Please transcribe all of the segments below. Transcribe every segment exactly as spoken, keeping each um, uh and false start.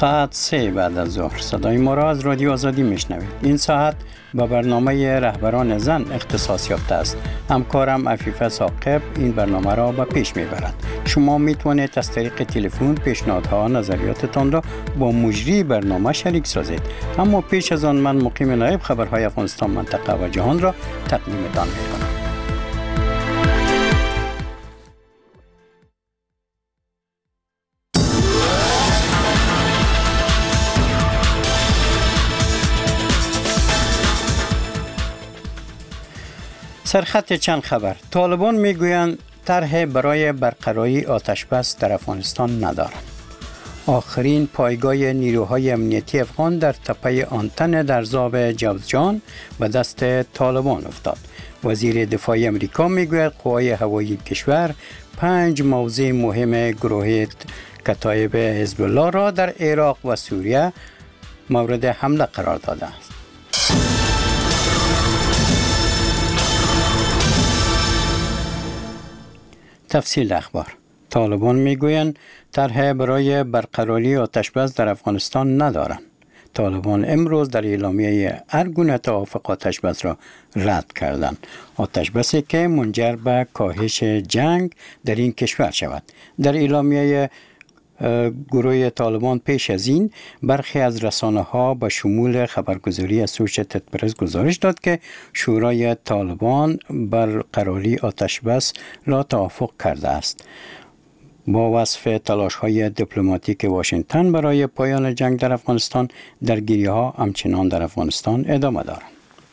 ساعت سه بعد از ظهر صدای ما را از رادیو آزادی میشنوید. این ساعت با برنامه رهبران زن اختصاص یافته است. همکارم عفیفه ثاقب این برنامه را به پیش میبرد. شما میتوانید از طریق تلفن پیشنهادها نظریاتتان را با مجری برنامه شریک سازید. اما پیش از آن من مقیم نایب خبرهای افغانستان منطقه و جهان را تقدیمتان میکنم. سرخط چند خبر. طالبان میگویند طرح برای برقراری آتش بس در افغانستان ندارند. آخرین پایگاه نیروهای امنیتی افغان در تپه آنتن در زاب جوزجان به دست طالبان افتاد. وزیر دفاع امریکا میگوید قوای هوایی کشور پنج موضع مهم گروه کتایب حزب الله را در عراق و سوریه مورد حمله قرار داده است. تفصیل اخبار. طالبان میگویند طرح برای برقراری آتش بس در افغانستان ندارند. طالبان امروز در اعلامیه هر گونه توافق آتش بس را رد کردند. آتش بسی که منجر به کاهش جنگ در این کشور شود. در اعلامیه گروه طالبان پیش از این برخی از رسانه ها به شمول خبرگزاری اسوشیتد پرس گزارش داد که شورای طالبان برقراری آتش بس را توافق کرده است. با وصف تلاش های دیپلماتیک واشنگتن برای پایان جنگ در افغانستان، درگیری ها همچنان در افغانستان ادامه دارند.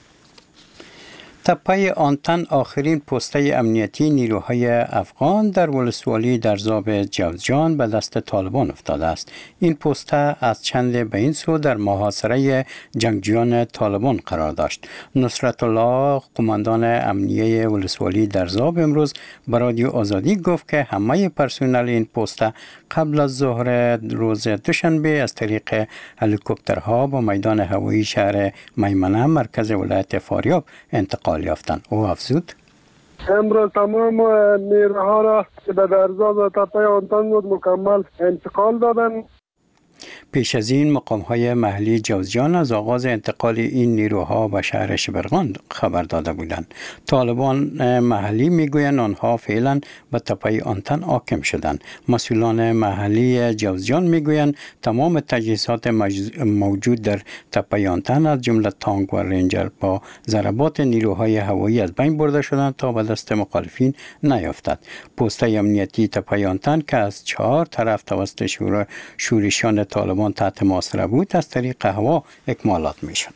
تپه آنتن آخرین پسته امنیتی نیروهای افغان در ولسوالی در زاب جوزجان به دست طالبان افتاده است. این پسته از چند به این سو در محاصره جنگجویان طالبان قرار داشت. نصرت الله قماندان امنیه ولسوالی در زاب امروز به رادیو آزادی گفت که همه پرسنل این پسته قبل از ظهر روز دوشنبه از طریق هلیکوپترها به میدان هوایی شهر میمنه مرکز ولایت فاریاب انتقال یافتند. او افزود: امروز تمام نیروها را که در درزاب و تپه آنتن بود مکمل انتقال دادن. پیش از این مقام‌های محلی جوزجان از آغاز انتقال این نیروها به شهر شبرغان خبر داده بودند. طالبان محلی میگویند آنها فعلا به تپه آنتن حاکم شدند. مسئولان محلی جوزجان میگویند تمام تجهیزات موجود در تپه آنتن از جمله تانک و رنجر با ضربات نیروهای هوایی از بین برده شدند تا به دست مخالفین نیفتد. پست امنیتی تپه آنتن که از چهار طرف توسط شور شورشیان طالبان تحت محاصره بود از طریق هوا اکمالات می شد.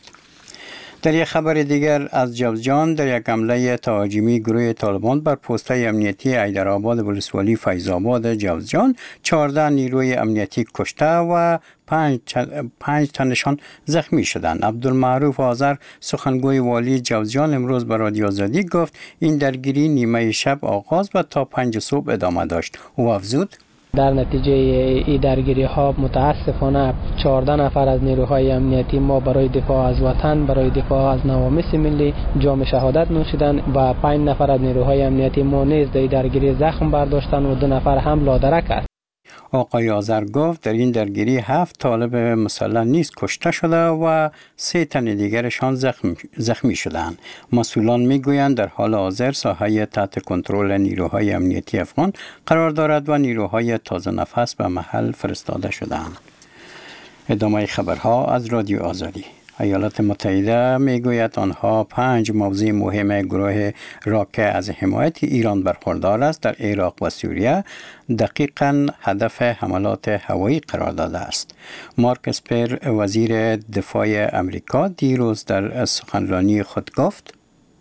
در یک خبر دیگر از جوزجان، در یک حمله تهاجمی گروه طالبان بر پست امنیتی حیدرآباد ولسوالی فیض‌آباد جوزجان چهارده نیروی امنیتی کشته و پنج, پنج تنشان زخمی شدند. عبدالمعروف آذر سخنگوی والی جوزجان امروز به رادیو آزادی گفت این درگیری نیمه شب آغاز و تا پنج صبح ادامه داشت. او افزود: در نتیجه این درگیری ها متاسفانه چهارده نفر از نیروهای امنیتی ما برای دفاع از وطن، برای دفاع از نوامیس ملی جام شهادت نوشیدند و پنج نفر از نیروهای امنیتی ما نیز در درگیری زخم برداشتند و دو نفر هم لادرک است. آقای آذر گفت در این درگیری هفت طالب مسلح نیز کشته شده و سه تن دیگرشان زخم زخمی شدند. مسئولان میگویند در حال حاضر ساحه تحت کنترل نیروهای امنیتی افغان قرار دارد و نیروهای تازه نفس به محل فرستاده شدند. ادامه خبرها از رادیو آزادی. ایالات متحده میگوید آنها پنج موضوع مهم گروه را که از حمایت ایران برخوردار است در عراق و سوریه دقیقاً هدف حملات هوایی قرار داده است. مارک اسپر وزیر دفاع امریکا دیروز در سخنرانی خود گفت: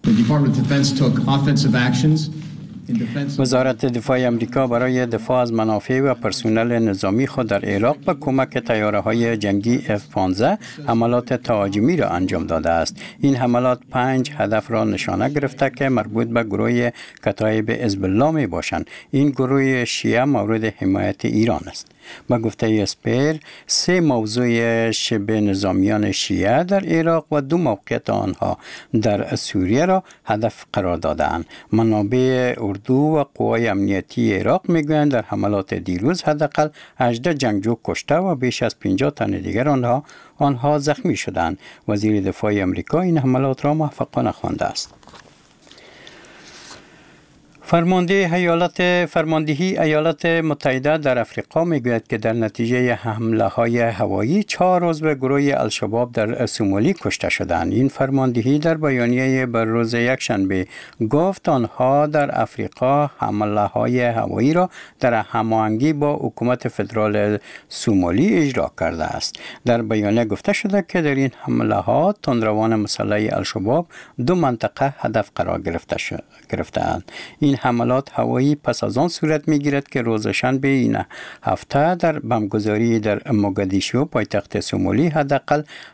وزارت دفاع امریکا برای دفاع از منافع و پرسنل نظامی خود در عراق به کمک طیاره‌های جنگی اف پانزده حملات تهاجمی را انجام داده است. این حملات پنج هدف را نشانه گرفته که مربوط به گروه کتایب حزب الله می باشند. این گروه شیعه مورد حمایت ایران است. با گفته اسپیر سه موضوع شبه نظامیان شیعه در عراق و دو موقعیت آنها در سوریه را هدف قرار دادند. منابع اردو و قوای امنیتی عراق میگویند در حملات دیروز حداقل هجده جنگجو کشته و بیش از پنجاه تن دیگر آنها آنها زخمی شدند. وزیر دفاع آمریکا این حملات را موفقانه خوانده است. فرمانده ایالات فرماندهی ایالات متحده در افریقا میگوید که در نتیجه حمله های هوایی چهار عضو گروه الشباب در سومالی کشته شدند. این فرماندهی در بیانیه بر روز یکشنبه گفت آنها در افریقا حمله های هوایی را در هماهنگی با حکومت فدرال سومالی اجرا کرده است. در بیانیه گفته شده که در این حمله ها تندروان مسلح الشباب دو منطقه هدف قرار گرفته گرفتند. این حملات هوایی پس از آن صورت می‌گیرد که روز شنبه این هفته در بمبگذاری در موگادیشو پایتخت سومالی حداقل